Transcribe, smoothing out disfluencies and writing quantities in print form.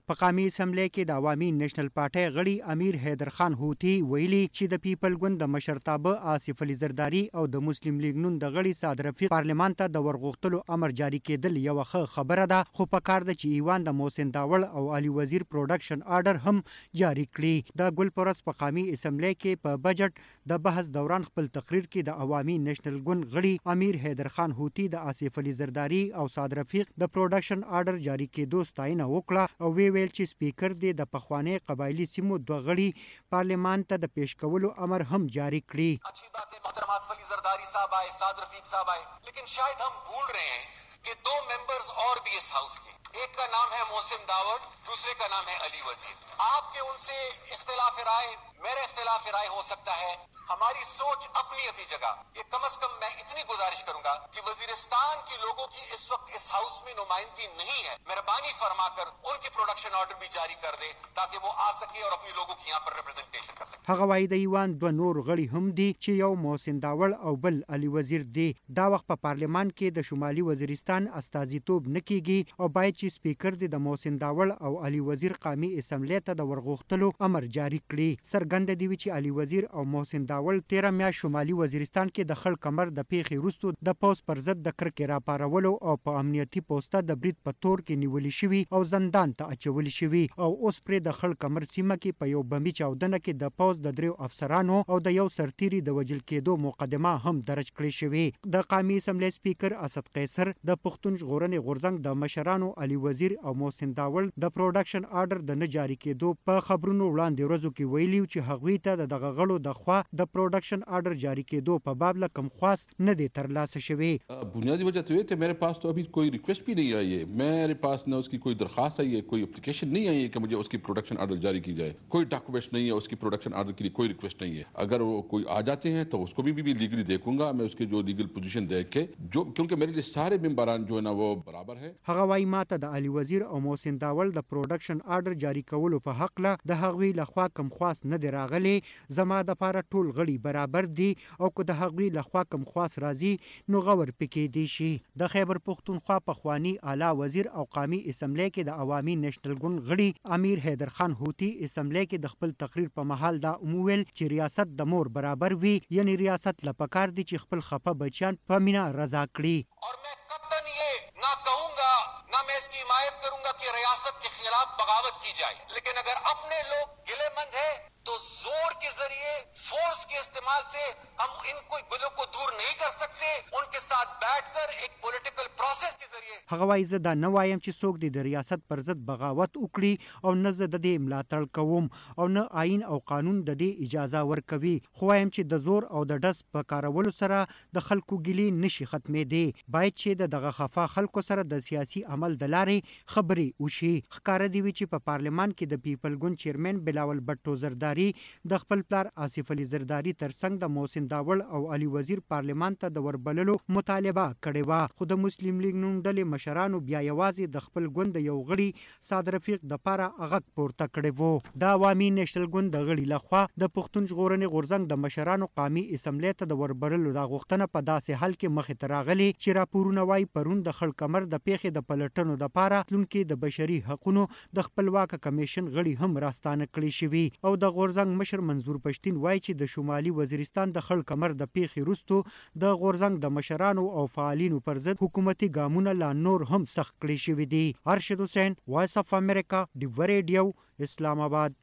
په قومي اسمبلی کې د عوامي نېشنل پارټۍ غړي امیر حیدر خان هوتي ویلي چې د پیپل ګوند د مشرتابه آصف علي زرداري او د مسلم لیگ نون د غړي صاد رفیق پارلمان ته د ورغښتلو امر جاري کېدل یو ښه خبره ده، خو په کار ده چې ایوان د محسن داوړ او علي وزیر پروډکشن آرډر هم جاري کړي. د ګلپورس په قومي اسمبلی کې په بجټ د بحث دوران خپل تقریر کې د عوامي نېشنل ګوند غړي امیر حیدر خان هوتي د آصف علي زرداري او صاد رفیق د پروډکشن آرډر جاري کېدو ستاینه وکړه او ویل چې سپیکر دی د پخوانی قبایلی سیمو دوه غړي پارلیمان ته د پیش کولو امر هم جاری کړي. अच्छी बात है, मोहतरम आसिफ अली जरदारी साहब आए, साद रफीक साहब आए, लेकिन शायद हम भूल रहे हैं कि 2 मेंबर्स और भी इस हाउस के, एक का नाम है मोहसिन दावड़, दूसरे का नाम है अली वजीर. आपके उनसे इख्तिलाफ राय, मेरे इख्तिलाफ राय हो सकता है, हमारी सोच अपनी अपनी जगह. ये कम से कम मैं इतनी गुजारिश करूंगा कि वजीरिस्तान के लोगों की इस वक्त इस हाउस में नुमाइंदगी नहीं है, मेहरबानी फरमाकर उनकी प्रोडक्शन ऑर्डर भी जारी कर दे ताकि वो आ सके और अपने लोगों की यहाँ पर रिप्रेजेंटेशन कर सके. هغه وايي د ایوان دوه نور غړي هم دي چې یو محسن داوړ او بل علي وزیر دی. دا وخت په پارلمان کې د شمالي وزیرستان استازیتوب نه کیږي او باید چې سپیکر دی د محسن داوړ او علي وزیر قومي اسمبلی ته د ورغښتلو امر جاری کړي. څرګنده دی چې علي وزیر او محسن داوړ 13 میاشت شمالي وزیرستان کې د خړ کمر د پیښې وروسته د پوز پر ضد د کرکې راپارولو او په امنیتي پوسټه د برید په تور کې نیولې شوي او زندان ته اچولې شوي او اوس پرې د خړ کمر سیمه کې په یو بمبي چاودنه کې د پوز د 3 افسرانو او د یو سرتیري د وژل کېدو مقدمه هم درج کړې شوې. د قومي اسمبلی سپیکر اسد قیصر د پښتون ژغورنې غورځنګ د مشرانو علي وزیر او محسن داوړ د پروډکشن آرډر د نه جاري کېدو په خبرونو وړاندې ورځو کې ویلي چې هغوی ته د دغه غړو د خوا د پروډکشن آرډر جاری کېدو په باب له کوم خواست نه دی ترلاسه شوی. बुनियादी वजह तो ये थे, मेरे पास तो अभी कोई रिक्वेस्ट भी नहीं आई है, मेरे पास न उसकी कोई दरखास्त आई है, कोई एप्लीकेशन नहीं आई है कि मुझे उसकी प्रोडक्शन आर्डर जारी की जाए, कोई डॉक्यूमेंट नहीं है, उसकी प्रोडक्शन आर्डर के लिए कोई रिक्वेस्ट नहीं है. अगर वो कोई आ जाते हैं तो उसको भी लीगली देखूंगा मैं, उसके जो लीगल पोजीशन देख के, जो क्योंकि मेरे लिए सारे मेंबरान जो है ना वो बराबर है. هغه وايي ماته د علي وزیر او محسن داوړ د پروډکشن آرډر جاری کولو په حق له د هغوی لخوا کوم خواست نه دی راغلی. زما د پاره ټول غړي برابر دي او که د هغوی لخوا کوم خواست راځي نو غور پکې دی شي. د خیبر پښتونخوا پخوانی اعلی وزیر او قومي اسمبلی کې د عوامي نېشنل ګوند غړي امیر حیدر خان هوتي اسمبلی کې د خپل تقریر په محل دا ویل چې ریاست د مور برابر وي، یعنی ریاست لپاره دي چې خپل خپه بچیان په مینا رضا کړي. और मैं कतन ये ना कहूंगा ना मैं इसकी हिमायत करूंगा कि रियासत के खिलाफ बगावत की जाए, लेकिन अगर अपने लोग गिलेमंद है तो जोर के जरिए फोर्स के इस्तेमाल से हम इनको गुलों को दूर नहीं कर सकते. उनके साथ बैठकर एक पॉलिटिकल प्रोसेस के जरिए هغه وايي زه دا نه وایم چې څوک د ریاست پر ضد بغاوت وکړي او نه زه د دې ملاتړ کوم او نه آئین او قانون د دې اجازه ورکوي، خو وایم چې د زور او د ډس په کارولو سره د خلکو ګیلې نشي ختمېدی. باید چې دغه خفا خلکو سره د سیاسي عمل د لارې خبرې وشي. ښکاره دی چې په پارلمان کې د پیپل ګوند چیرمن بلاول بټو زرداری د خپل پلار آصف علي زرداری ترڅنګ د محسن داوړ او علي وزیر پارلمان ته د وربللو مطالبه کړې وه، خو د مسلم لیگ نون ډلې مشرانو بیا یوازې د خپل ګوند یو غړي صاد رفیق د پاره غږ پورته کړی وو. د عوامي نېشنل ګوند د غړي لخوا د پښتون ژغورنې غورځنګ د مشرانو قومي اسمبلی ته د وربللو دا غوښتنه په داسې حال کې مخې ته راغلې چې راپورونه وایي پرون د خړ کمر د پیښې د پلټنو د پاره تلونکي د بشري حقوقو د خپلواک کمیشن غړي هم راستانه کړي شوي او د غورځنګ مشر منظور پښتین وایي چې د شمالي وزیرستان د خړ کمر د پیښې وروسته د غورځنګ د مشرانو او فعالینو پر ضد حکومتي ګامونه لا نور هم سخت کړي شوي دي. ارشد حسین، وایس اف امریکا، ډیو ریډیو، اسلام آباد.